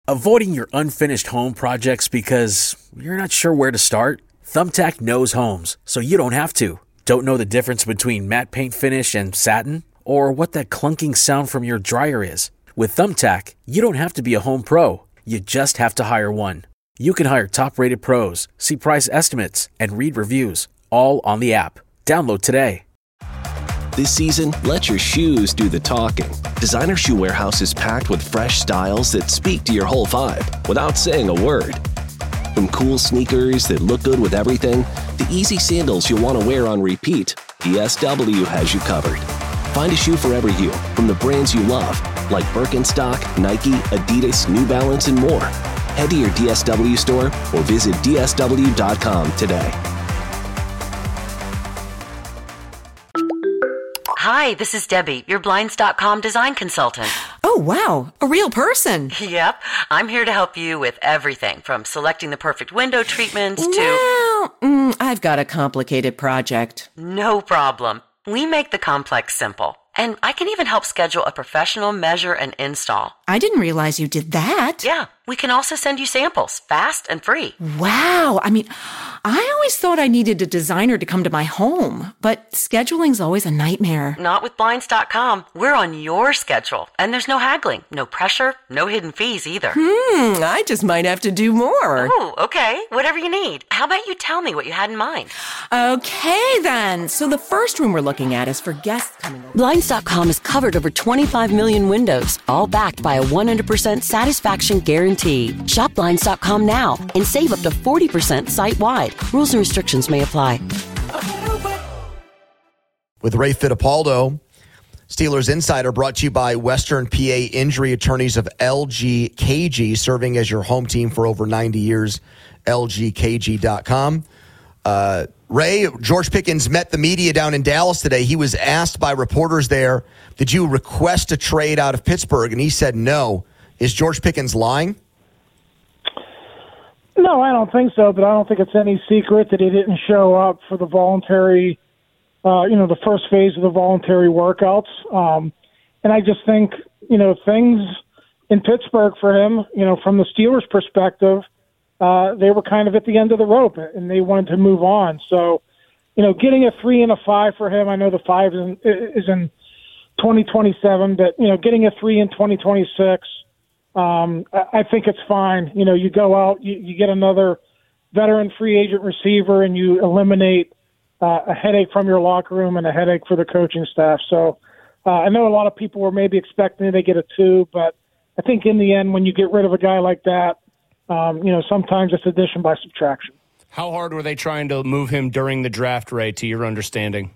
Avoiding your unfinished home projects because you're not sure where to start? Thumbtack knows homes, so you don't have to. Don't know the difference between matte paint finish and satin? Or what that clunking sound from your dryer is? With Thumbtack, you don't have to be a home pro. You just have to hire one. You can hire top-rated pros, see price estimates, and read reviews, all on the app. Download today. This season, let your shoes do the talking. Designer Shoe Warehouse is packed with fresh styles that speak to your whole vibe without saying a word. From cool sneakers that look good with everything, to easy sandals you'll want to wear on repeat, DSW has you covered. Find a shoe for every you from the brands you love, like Birkenstock, Nike, Adidas, New Balance, and more. Head to your DSW store or visit dsw.com today. Hi, this is Debbie, your Blinds.com design consultant. Oh, wow. A real person. Yep. I'm here to help you with everything from selecting the perfect window treatments to... Well, I've got a complicated project. No problem. We make the complex simple. And I can even help schedule a professional measure and install. I didn't realize you did that. Yeah. We can also send you samples, fast and free. Wow. I mean, I always thought I needed a designer to come to my home, but scheduling's always a nightmare. Not with Blinds.com. We're on your schedule, and there's no haggling, no pressure, no hidden fees either. I just might have to do more. Oh, okay. Whatever you need. How about you tell me what you had in mind? Okay, then. So the first room we're looking at is for guests coming over. Blinds.com has covered over 25 million windows, all backed by a 100% satisfaction guarantee. Shop Blinds.com now and save up to 40% site-wide. Rules and restrictions may apply. With Ray Fittipaldo, Steelers Insider, brought to you by Western PA Injury Attorneys of LGKG, serving as your home team for over 90 years, lgkg.com. Ray, George Pickens met the media down in Dallas today. He was asked by reporters there, did you request a trade out of Pittsburgh? And he said no. Is George Pickens lying? No, I don't think so, but I don't think it's any secret that he didn't show up for the voluntary, the first phase of the voluntary workouts. And I just think, things in Pittsburgh for him, from the Steelers' perspective, they were kind of at the end of the rope and they wanted to move on. So, getting a 3 and a 5 for him, I know the 5 is in 2027, but, getting a 3 in 2026, I think it's fine. You go out, you get another veteran free agent receiver, and you eliminate a headache from your locker room and a headache for the coaching staff. So I know a lot of people were maybe expecting they get a 2, but I think in the end, when you get rid of a guy like that, sometimes it's addition by subtraction. How hard were they trying to move him during the draft, Ray, to your understanding?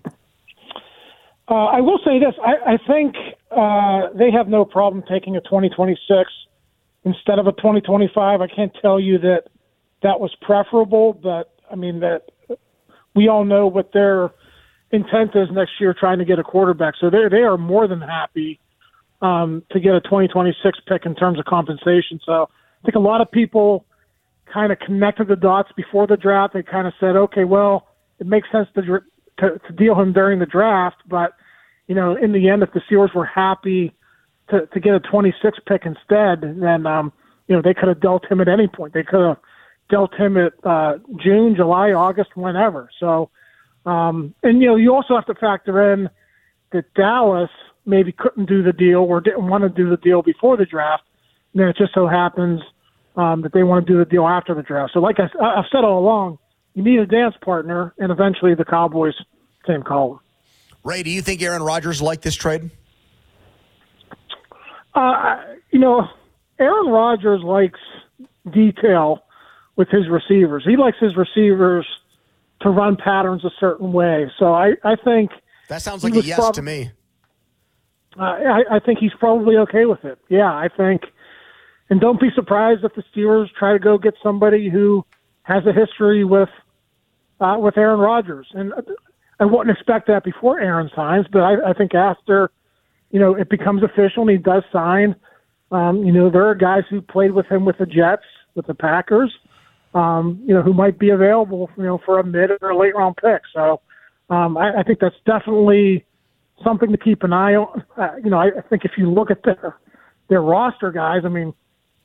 I will say this. I think they have no problem taking a 2026 instead of a 2025. I can't tell you that was preferable, but, that we all know what their intent is next year, trying to get a quarterback. So they are more than happy to get a 2026 pick in terms of compensation. So I think a lot of people kind of connected the dots before the draft. They kind of said, okay, well, it makes sense to deal him during the draft, but in the end, if the Steelers were happy to get a 26 pick instead, then they could have dealt him at any point. They could have dealt him at June, July, August, whenever. So, you also have to factor in that Dallas maybe couldn't do the deal or didn't want to do the deal before the draft. And then it just so happens that they want to do the deal after the draft. So, like I've said all along, you need a dance partner, and eventually the Cowboys came calling. Ray, do you think Aaron Rodgers liked this trade? Aaron Rodgers likes detail with his receivers. He likes his receivers to run patterns a certain way. So I think that sounds like a yes to me. I think he's probably okay with it. Yeah, I think. And don't be surprised if the Steelers try to go get somebody who has a history with Aaron Rodgers. And I wouldn't expect that before Aaron signs, but I think after, it becomes official and he does sign, there are guys who played with him with the Jets, with the Packers, who might be available, for a mid or a late round pick. So I think that's definitely something to keep an eye on. I think if you look at their roster guys,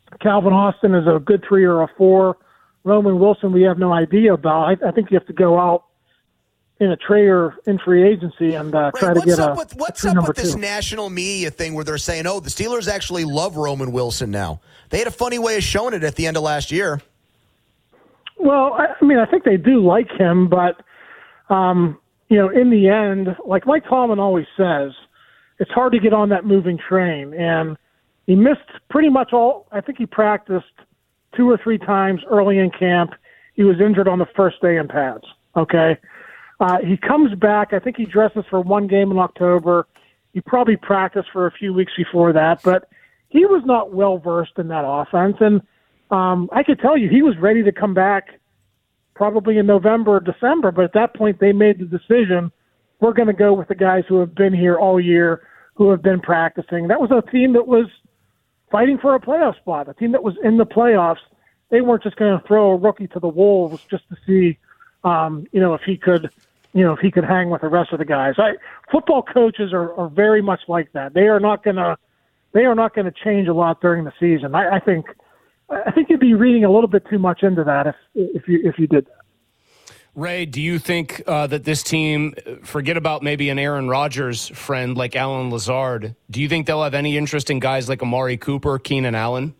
Calvin Austin is a good 3 or a 4. Roman Wilson, we have no idea about. I think you have to go out in a trade or in free agency and try to get what's up with this national media thing where they're saying, the Steelers actually love Roman Wilson now? They had a funny way of showing it at the end of last year. Well, I think they do like him, but, in the end, like Mike Tomlin always says, it's hard to get on that moving train. And he missed pretty much all. I think he practiced 2 or 3 times early in camp. He was injured on the first day in pads, okay? He comes back. I think he dresses for 1 game in October. He probably practiced for a few weeks before that, but he was not well-versed in that offense. And I could tell you he was ready to come back probably in November or December, but at that point they made the decision, we're going to go with the guys who have been here all year, who have been practicing. That was a team that was fighting for a playoff spot, a team that was in the playoffs. They weren't just going to throw a rookie to the wolves just to see, if he could hang with the rest of the guys. Football coaches are very much like that. They are not going to change a lot during the season. I think you'd be reading a little bit too much into that if you did that. Ray, do you think that this team, forget about maybe an Aaron Rodgers friend like Allen Lazard, do you think they'll have any interest in guys like Amari Cooper, Keenan Allen?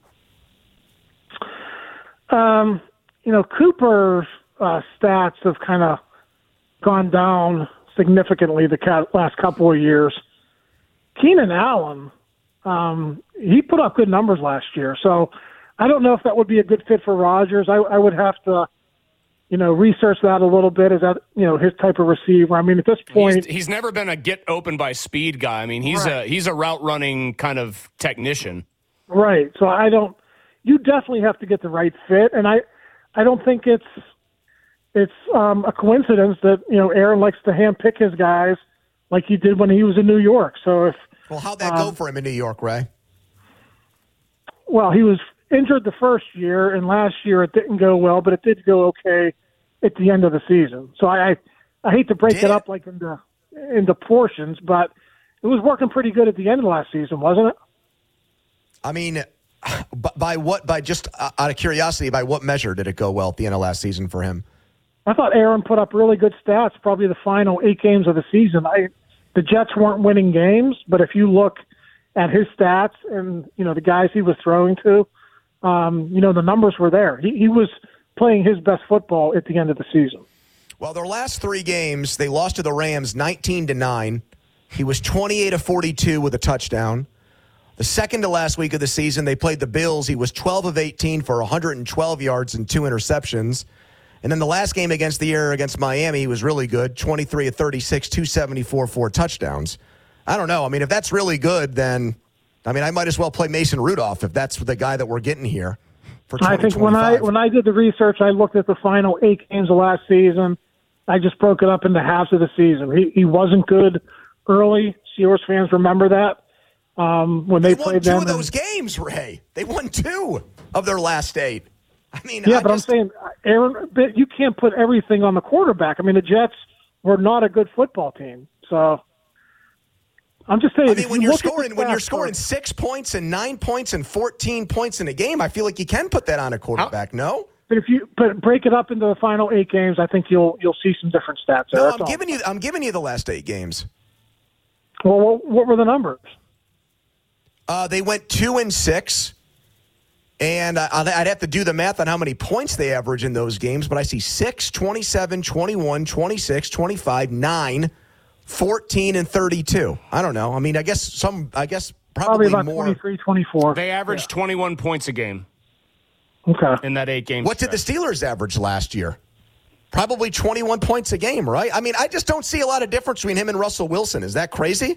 Cooper's stats have kind of gone down significantly the last couple of years. Keenan Allen, he put up good numbers last year, so I don't know if that would be a good fit for Rodgers. I would have to, research that a little bit. Is that, his type of receiver? I mean, at this point, he's never been a get open by speed guy. I mean, he's a route running kind of technician. Right. So you definitely have to get the right fit. And I don't think it's a coincidence that, Aaron likes to handpick his guys like he did when he was in New York. So how'd that go for him in New York, Ray? Well, he was injured the first year, and last year it didn't go well, but it did go okay at the end of the season. So I hate to break it up like into portions, but it was working pretty good at the end of last season, wasn't it? I mean, by just out of curiosity, by what measure did it go well at the end of last season for him? I thought Aaron put up really good stats, probably the final 8 games of the season. The Jets weren't winning games, but if you look at his stats and, the guys he was throwing to, the numbers were there. He was playing his best football at the end of the season. Well, their last 3 games, they lost to the Rams 19-9. He was 28 of 42 with a touchdown. The second to last week of the season, they played the Bills. He was 12 of 18 for 112 yards and 2 interceptions. And then the last game against Miami, he was really good, 23 of 36, 274, 4 touchdowns. I don't know. I mean, if that's really good, then I might as well play Mason Rudolph if that's the guy that we're getting here for 2025. I think when I did the research, I looked at the final 8 games of last season. I just broke it up into halves of the season. He wasn't good early. Steelers fans remember that when they played them. They won 2 of those games, Ray. They won 2 of their last 8. I'm saying, Aaron, you can't put everything on the quarterback. I mean, the Jets were not a good football team, so I'm just saying. When you're scoring 6 points and 9 points and 14 points in a game, I feel like you can put that on a quarterback. No, but if you break it up into the final 8 games, I think you'll see some different stats. No, I'm giving you the last 8 games. Well, what were the numbers? They went 2-6. And I'd have to do the math on how many points they average in those games, but I see 6, 27, 21, 26, 25, 9, 14, and 32. I don't know. I mean, I guess probably about more. 23, 24. They averaged 21 points a game. Okay. In that 8 games. What did the Steelers average last year? Probably 21 points a game, right? I mean, I just don't see a lot of difference between him and Russell Wilson. Is that crazy?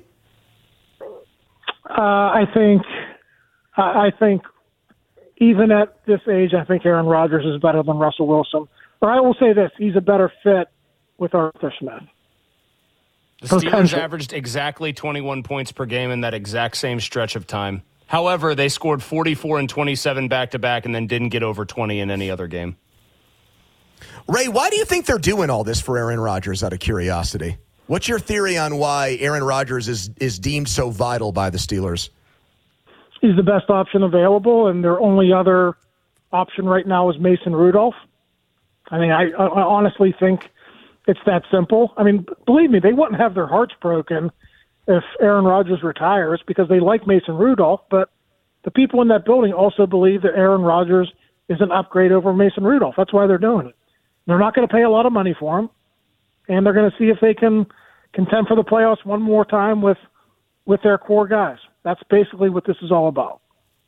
I think even at this age, I think Aaron Rodgers is better than Russell Wilson. Or I will say this, he's a better fit with Arthur Smith. The Steelers averaged exactly 21 points per game in that exact same stretch of time. However, they scored 44 and 27 back-to-back and then didn't get over 20 in any other game. Ray, why do you think they're doing all this for Aaron Rodgers out of curiosity? What's your theory on why Aaron Rodgers is deemed so vital by the Steelers? he's the best option available, and their only other option right now is Mason Rudolph. I mean, I honestly think it's that simple. I mean, believe me, they wouldn't have their hearts broken if Aaron Rodgers retires because they like Mason Rudolph, but the people in that building also believe that Aaron Rodgers is an upgrade over Mason Rudolph. That's why they're doing it. They're not going to pay a lot of money for him, and they're going to see if they can contend for the playoffs one more time with their core guys. That's basically what this is all about.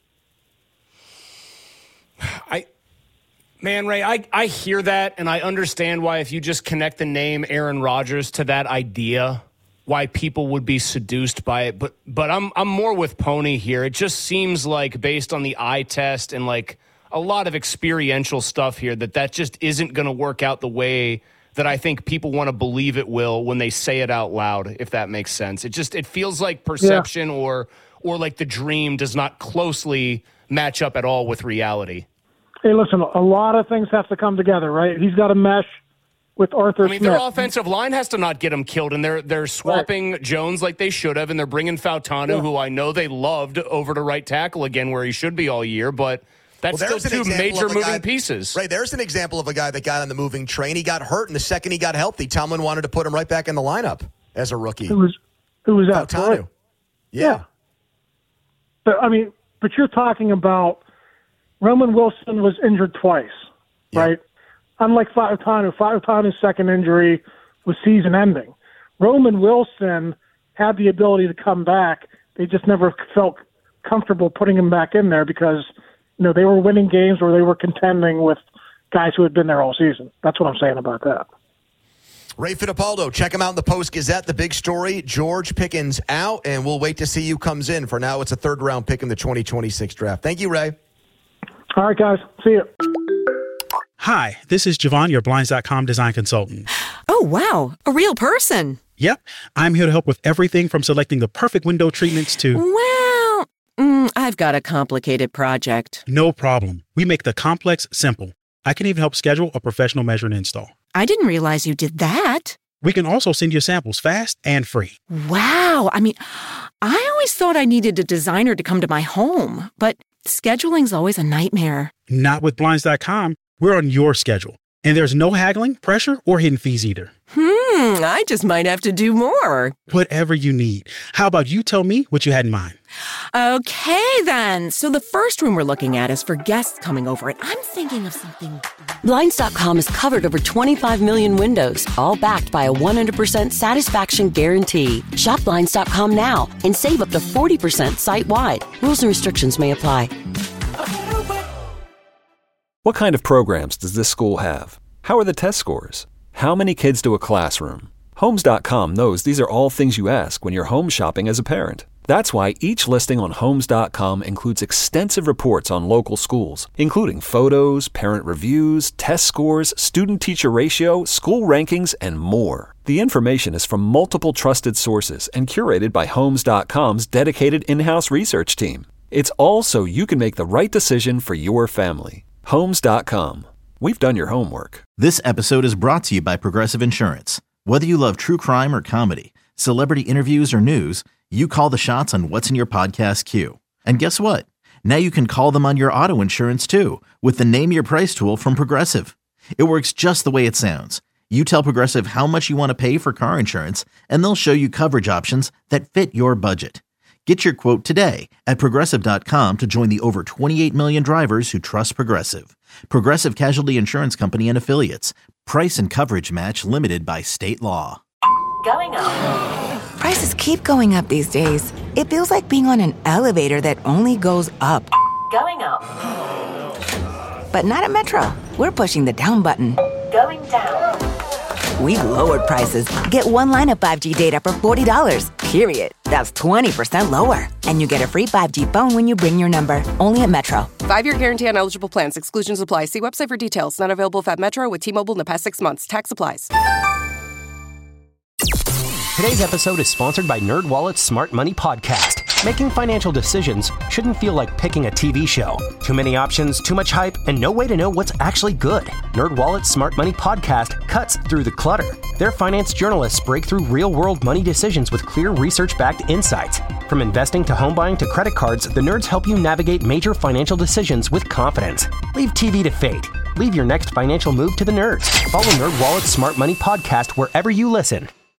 Ray, I hear that, and I understand why if you just connect the name Aaron Rodgers to that idea, why people would be seduced by it. But I'm more with Pony here. It just seems like based on the eye test and like a lot of experiential stuff here that just isn't going to work out the way that I think people want to believe it will when they say it out loud, if that makes sense. It feels like perception or like the dream does not closely match up at all with reality. Hey, listen, a lot of things have to come together, right? He's got to mesh with Arthur Smith. Their offensive line has to not get him killed, and they're swapping Jones like they should have, and they're bringing Fautanu, who I know they loved, over to right tackle again where he should be all year, but that's still two major moving pieces. Right, there's an example of a guy that got on the moving train. He got hurt, and the second he got healthy, Tomlin wanted to put him right back in the lineup as a rookie. Who was that? Fautanu. Yeah. But you're talking about Roman Wilson was injured twice, right? Unlike Fautanu's second injury was season-ending. Roman Wilson had the ability to come back. They just never felt comfortable putting him back in there because, they were winning games where they were contending with guys who had been there all season. That's what I'm saying about that. Ray Fittipaldo, check him out in the Post-Gazette. The big story, George Pickens out, and we'll wait to see who comes in. For now, it's a third-round pick in the 2026 draft. Thank you, Ray. All right, guys. See you. Hi, this is Javon, your Blinds.com design consultant. Oh, wow. A real person. Yep. I'm here to help with everything from selecting the perfect window treatments to... Well, I've got a complicated project. No problem. We make the complex simple. I can even help schedule a professional measure and install. I didn't realize you did that. We can also send you samples fast and free. Wow. I always thought I needed a designer to come to my home, but scheduling's always a nightmare. Not with Blinds.com. We're on your schedule. And there's no haggling, pressure, or hidden fees either. I just might have to do more. Whatever you need. How about you tell me what you had in mind? Okay, then. So the first room we're looking at is for guests coming over, and I'm thinking of something... Blinds.com has covered over 25 million windows, all backed by a 100% satisfaction guarantee. Shop Blinds.com now and save up to 40% site-wide. Rules and restrictions may apply. What kind of programs does this school have? How are the test scores? How many kids do a classroom? Homes.com knows these are all things you ask when you're home shopping as a parent. That's why each listing on Homes.com includes extensive reports on local schools, including photos, parent reviews, test scores, student-teacher ratio, school rankings, and more. The information is from multiple trusted sources and curated by Homes.com's dedicated in-house research team. It's all so you can make the right decision for your family. Homes.com. We've done your homework. This episode is brought to you by Progressive Insurance. Whether you love true crime or comedy, celebrity interviews or news, you call the shots on what's in your podcast queue. And guess what? Now you can call them on your auto insurance too with the Name Your Price tool from Progressive. It works just the way it sounds. You tell Progressive how much you want to pay for car insurance, and they'll show you coverage options that fit your budget. Get your quote today at Progressive.com to join the over 28 million drivers who trust Progressive. Progressive Casualty Insurance Company and Affiliates. Price and coverage match limited by state law. Going up. Prices keep going up these days. It feels like being on an elevator that only goes up. Going up. But not at Metro. We're pushing the down button. Going down. We've lowered prices. Get one line of 5G data for $40, period. That's 20% lower. And you get a free 5G phone when you bring your number. Only at Metro. 5-year guarantee on eligible plans. Exclusions apply. See website for details. Not available at Metro with T-Mobile in the past 6 months. Tax applies. Today's episode is sponsored by NerdWallet's Smart Money Podcast. Making financial decisions shouldn't feel like picking a TV show. Too many options, too much hype, and no way to know what's actually good. NerdWallet's Smart Money podcast cuts through the clutter. Their finance journalists break through real-world money decisions with clear research-backed insights. From investing to home buying to credit cards, the nerds help you navigate major financial decisions with confidence. Leave TV to fate. Leave your next financial move to the nerds. Follow NerdWallet's Smart Money podcast wherever you listen.